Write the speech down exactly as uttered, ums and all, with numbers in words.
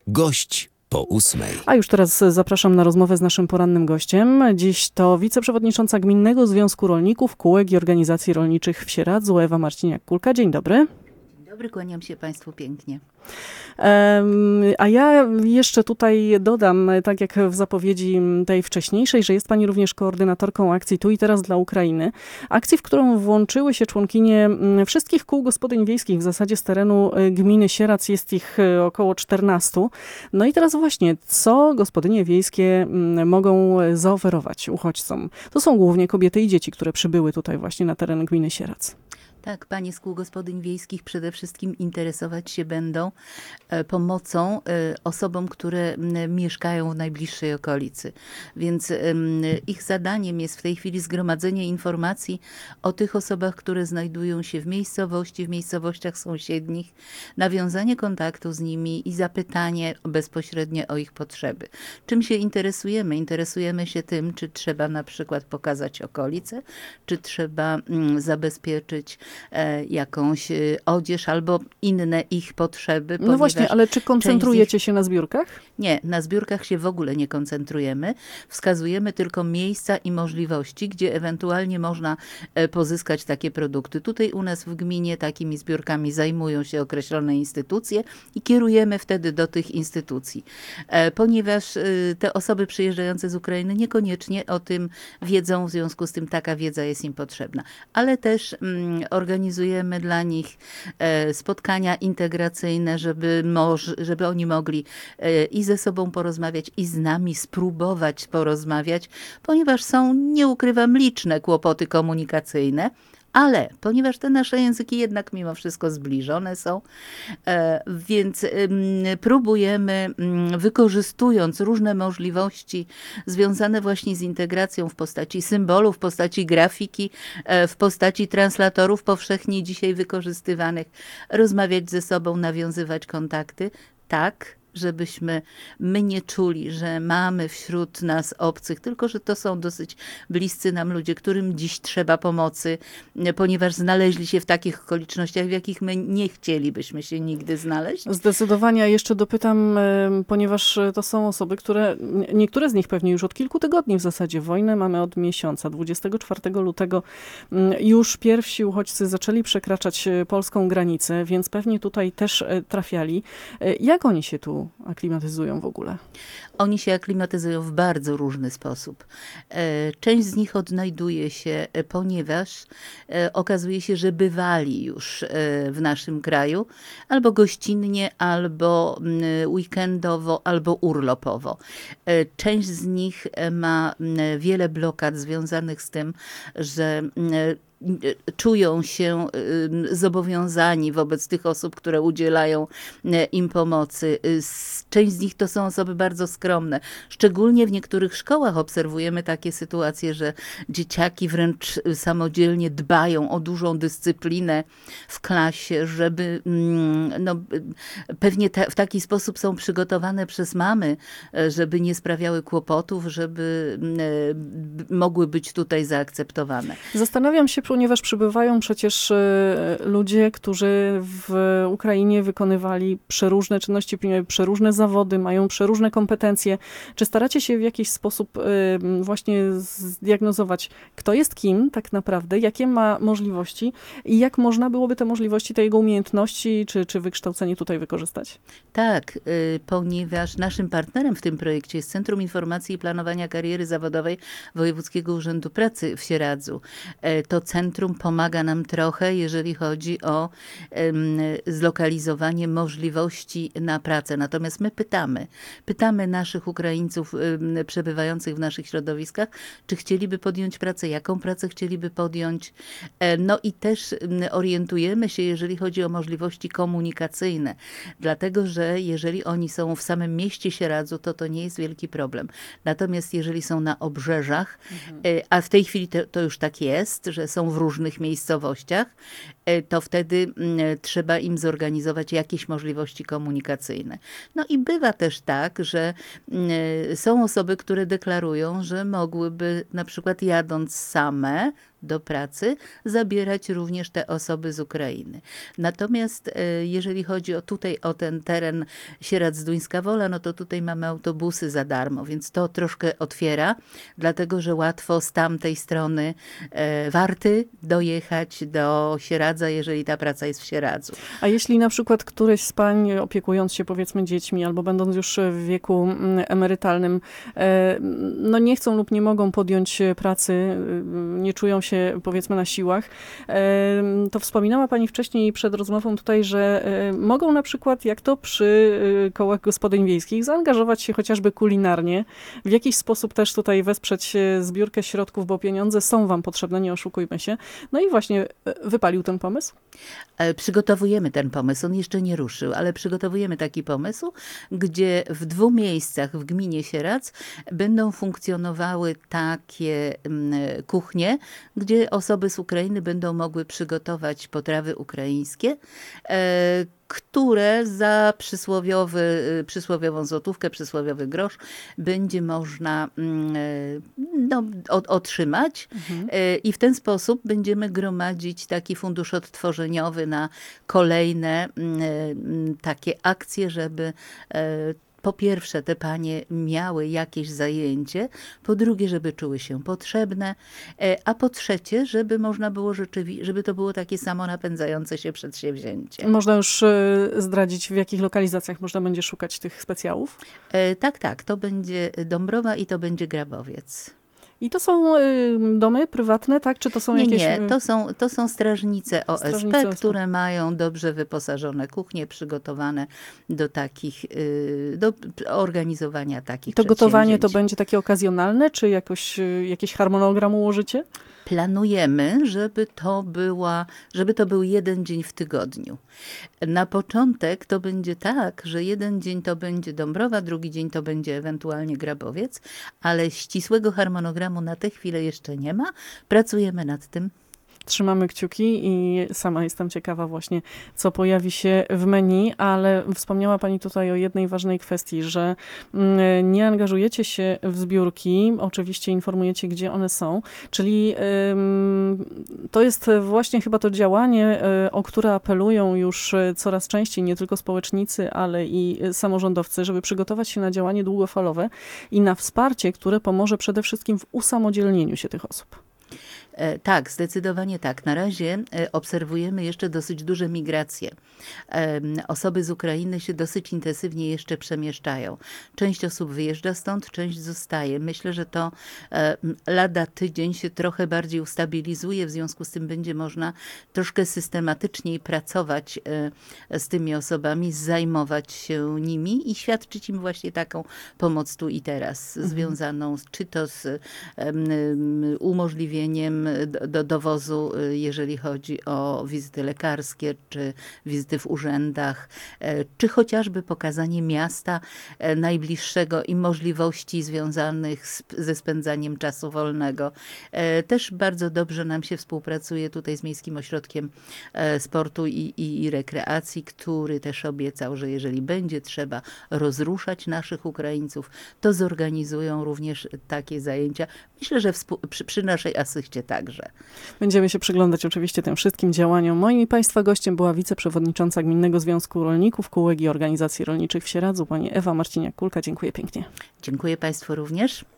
Gość po ósmej. A już teraz zapraszam na rozmowę z naszym porannym gościem. Dziś to wiceprzewodnicząca Gminnego Związku Rolników, Kółek i Organizacji Rolniczych w Sieradzu, Ewa Marciniak-Kulka. Dzień dobry. Dzień dobry, kłaniam się Państwu pięknie. A ja jeszcze tutaj dodam, tak jak w zapowiedzi tej wcześniejszej, że jest Pani również koordynatorką akcji Tu i Teraz dla Ukrainy. Akcji, w którą włączyły się członkinie wszystkich kół gospodyń wiejskich, w zasadzie z terenu gminy Sieradz jest ich około czternastu. No i teraz właśnie, co gospodynie wiejskie mogą zaoferować uchodźcom? To są głównie kobiety i dzieci, które przybyły tutaj właśnie na teren gminy Sieradz. Tak, panie z kół gospodyń wiejskich przede wszystkim interesować się będą pomocą osobom, które mieszkają w najbliższej okolicy. Więc ich zadaniem jest w tej chwili zgromadzenie informacji o tych osobach, które znajdują się w miejscowości, w miejscowościach sąsiednich, nawiązanie kontaktu z nimi i zapytanie bezpośrednie o ich potrzeby. Czym się interesujemy? Interesujemy się tym, czy trzeba na przykład pokazać okolice, czy trzeba zabezpieczyć jakąś odzież albo inne ich potrzeby. No właśnie, ale czy koncentrujecie nich... się na zbiórkach? Nie, na zbiórkach się w ogóle nie koncentrujemy. Wskazujemy tylko miejsca i możliwości, gdzie ewentualnie można pozyskać takie produkty. Tutaj u nas w gminie takimi zbiórkami zajmują się określone instytucje i kierujemy wtedy do tych instytucji. Ponieważ te osoby przyjeżdżające z Ukrainy niekoniecznie o tym wiedzą, w związku z tym taka wiedza jest im potrzebna. Ale też mm, organizujemy dla nich spotkania integracyjne, żeby, moż, żeby oni mogli i ze sobą porozmawiać, i z nami spróbować porozmawiać, ponieważ są, nie ukrywam, liczne kłopoty komunikacyjne. Ale ponieważ te nasze języki jednak mimo wszystko zbliżone są, więc próbujemy, wykorzystując różne możliwości związane właśnie z integracją w postaci symbolów, w postaci grafiki, w postaci translatorów powszechnie dzisiaj wykorzystywanych, rozmawiać ze sobą, nawiązywać kontakty, tak, żebyśmy my nie czuli, że mamy wśród nas obcych, tylko że to są dosyć bliscy nam ludzie, którym dziś trzeba pomocy, ponieważ znaleźli się w takich okolicznościach, w jakich my nie chcielibyśmy się nigdy znaleźć. Zdecydowanie. Ja jeszcze dopytam, ponieważ to są osoby, które, niektóre z nich pewnie już od kilku tygodni w zasadzie, wojnę mamy od miesiąca. dwudziestego czwartego lutego już pierwsi uchodźcy zaczęli przekraczać polską granicę, więc pewnie tutaj też trafiali. Jak oni się tu aklimatyzują w ogóle? Oni się aklimatyzują w bardzo różny sposób. Część z nich odnajduje się, ponieważ okazuje się, że bywali już w naszym kraju albo gościnnie, albo weekendowo, albo urlopowo. Część z nich ma wiele blokad związanych z tym, że czują się zobowiązani wobec tych osób, które udzielają im pomocy. Część z nich to są osoby bardzo skromne. Szczególnie w niektórych szkołach obserwujemy takie sytuacje, że dzieciaki wręcz samodzielnie dbają o dużą dyscyplinę w klasie, żeby no, pewnie ta, w taki sposób są przygotowane przez mamy, żeby nie sprawiały kłopotów, żeby mogły być tutaj zaakceptowane. Zastanawiam się, ponieważ przybywają przecież ludzie, którzy w Ukrainie wykonywali przeróżne czynności, przeróżne zawody, mają przeróżne kompetencje. Czy staracie się w jakiś sposób właśnie zdiagnozować, kto jest kim tak naprawdę, jakie ma możliwości i jak można byłoby te możliwości, te jego umiejętności czy, czy wykształcenie tutaj wykorzystać? Tak, ponieważ naszym partnerem w tym projekcie jest Centrum Informacji i Planowania Kariery Zawodowej Wojewódzkiego Urzędu Pracy w Sieradzu. To centrum pomaga nam trochę, jeżeli chodzi o um, zlokalizowanie możliwości na pracę. Natomiast my pytamy, pytamy naszych Ukraińców um, przebywających w naszych środowiskach, czy chcieliby podjąć pracę, jaką pracę chcieliby podjąć. No i też um, orientujemy się, jeżeli chodzi o możliwości komunikacyjne. Dlatego, że jeżeli oni są w samym mieście Sieradzu, to to nie jest wielki problem. Natomiast jeżeli są na obrzeżach, mhm. a w tej chwili to, to już tak jest, że są w różnych miejscowościach, to wtedy trzeba im zorganizować jakieś możliwości komunikacyjne. No i bywa też tak, że są osoby, które deklarują, że mogłyby na przykład jadąc same do pracy zabierać również te osoby z Ukrainy. Natomiast jeżeli chodzi o tutaj o ten teren Sieradz-Zduńska Wola, no to tutaj mamy autobusy za darmo, więc to troszkę otwiera, dlatego że łatwo z tamtej strony Warty dojechać do Sieradza, jeżeli ta praca jest w Sieradzu. A jeśli na przykład któreś z pań, opiekując się powiedzmy dziećmi, albo będąc już w wieku emerytalnym, no nie chcą lub nie mogą podjąć pracy, nie czują się powiedzmy na siłach, to wspominała pani wcześniej przed rozmową tutaj, że mogą na przykład, jak to przy kołach gospodyń wiejskich, zaangażować się chociażby kulinarnie, w jakiś sposób też tutaj wesprzeć zbiórkę środków, bo pieniądze są wam potrzebne, nie oszukujmy się. No i właśnie wypalił ten pomysł? Przygotowujemy ten pomysł, on jeszcze nie ruszył, ale przygotowujemy taki pomysł, gdzie w dwóch miejscach w gminie Sieradz będą funkcjonowały takie kuchnie, gdzie osoby z Ukrainy będą mogły przygotować potrawy ukraińskie, które za przysłowiowy, przysłowiową złotówkę, przysłowiowy grosz będzie można no, otrzymać. Mhm. I w ten sposób będziemy gromadzić taki fundusz odtworzeniowy na kolejne takie akcje, żeby po pierwsze te panie miały jakieś zajęcie, po drugie, żeby czuły się potrzebne, a po trzecie, żeby można było rzeczywiście, żeby to było takie samo napędzające się przedsięwzięcie. Można już zdradzić, w jakich lokalizacjach można będzie szukać tych specjałów? Tak, tak. To będzie Dąbrowa i to będzie Grabowiec. I to są y, domy prywatne, tak? Czy to są nie, jakieś... Nie, to są, to są strażnice O S P, strażnice O S P, które mają dobrze wyposażone kuchnie, przygotowane do takich, y, do organizowania takich To gotowanie to przedsięwzięć. będzie takie okazjonalne, czy jakoś, y, jakiś harmonogram ułożycie? Planujemy, żeby to, była, żeby to był jeden dzień w tygodniu. Na początek to będzie tak, że jeden dzień to będzie Dąbrowa, drugi dzień to będzie ewentualnie Grabowiec, ale ścisłego harmonogramu na tę chwilę jeszcze nie ma. Pracujemy nad tym. Trzymamy kciuki i sama jestem ciekawa właśnie, co pojawi się w menu, ale wspomniała pani tutaj o jednej ważnej kwestii, że nie angażujecie się w zbiórki, oczywiście informujecie, gdzie one są, czyli to jest właśnie chyba to działanie, o które apelują już coraz częściej nie tylko społecznicy, ale i samorządowcy, żeby przygotować się na działanie długofalowe i na wsparcie, które pomoże przede wszystkim w usamodzielnieniu się tych osób. Tak, zdecydowanie tak. Na razie obserwujemy jeszcze dosyć duże migracje. Osoby z Ukrainy się dosyć intensywnie jeszcze przemieszczają. Część osób wyjeżdża stąd, część zostaje. Myślę, że to lada tydzień się trochę bardziej ustabilizuje, w związku z tym będzie można troszkę systematyczniej pracować z tymi osobami, zajmować się nimi i świadczyć im właśnie taką pomoc tu i teraz, mhm. związaną czy to z umożliwieniem Do, do dowozu, jeżeli chodzi o wizyty lekarskie, czy wizyty w urzędach, czy chociażby pokazanie miasta najbliższego i możliwości związanych z, ze spędzaniem czasu wolnego. Też bardzo dobrze nam się współpracuje tutaj z Miejskim Ośrodkiem Sportu i, i, i Rekreacji, który też obiecał, że jeżeli będzie trzeba rozruszać naszych Ukraińców, to zorganizują również takie zajęcia. Myślę, że współ, przy, przy naszej asyście także. Będziemy się przyglądać oczywiście tym wszystkim działaniom. Moim i Państwa gościem była wiceprzewodnicząca Gminnego Związku Rolników, Kółek i Organizacji Rolniczych w Sieradzu, pani Ewa Marciniak-Kulka. Dziękuję pięknie. Dziękuję Państwu również.